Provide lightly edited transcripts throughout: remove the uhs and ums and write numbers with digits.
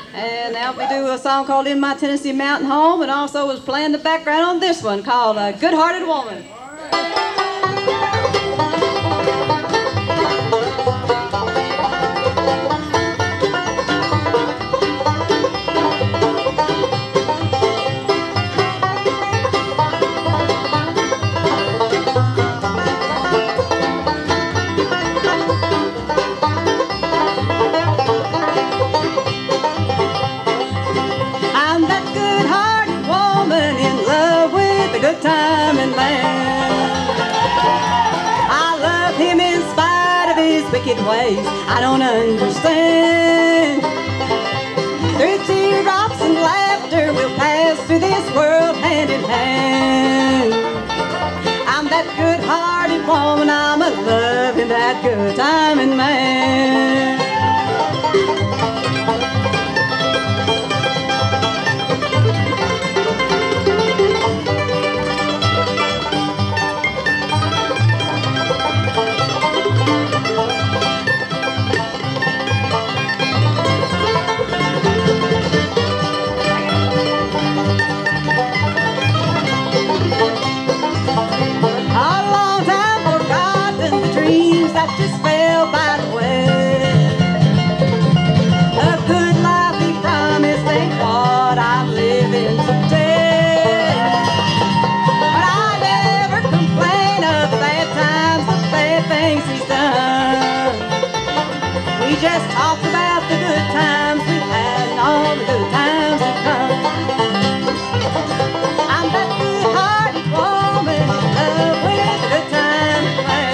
And now we do a song called In My Tennessee Mountain Home, and also was playing the background on this one called Good Hearted Woman. Good time and man. I love him in spite of his wicked ways. I don't understand. Through teardrops and laughter, we'll pass through this world hand in hand. I'm that good-hearted woman. I'm a loving that good time and man. That just fell by the way. A good life he promised ain't what I'm living today. But I never complain of the bad times, the bad things he's done. We just talked about the good times we've had and all the good times that come. I'm that good-hearted woman in love with a good time man.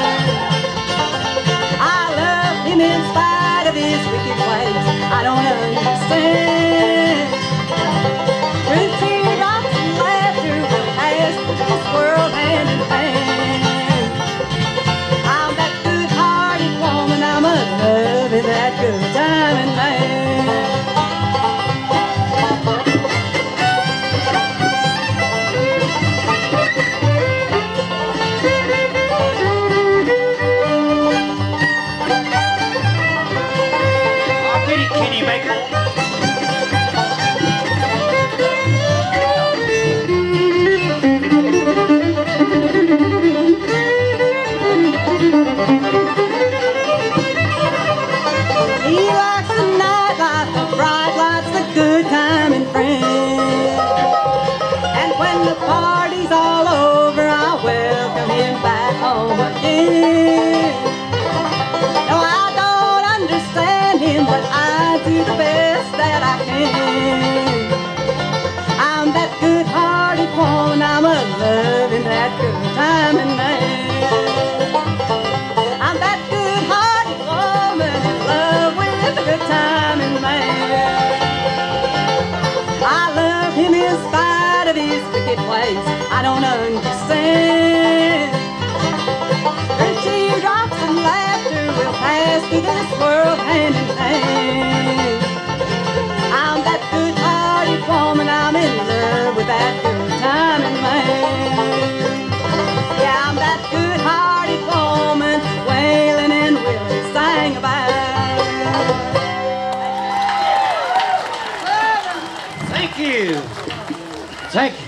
In spite of his wicked ways, I don't understand. Through teardrops and laughter, we'll pass through this world hand in hand. I'm that good-hearted woman, I'm a loving that good time and man. But I do the best that I can. I'm that good-hearted woman, I'm a loving that good time and man. I'm that good-hearted woman in love with a good time and man. I love him in spite of his wicked ways. I don't understand. Through teardrops and laughter, we'll pass through this world hand in hand. I'm that good-hearted woman, I'm in love with that good time and man. Yeah, I'm that good-hearted woman, Waylon and Willie sang about. Thank you. Thank you.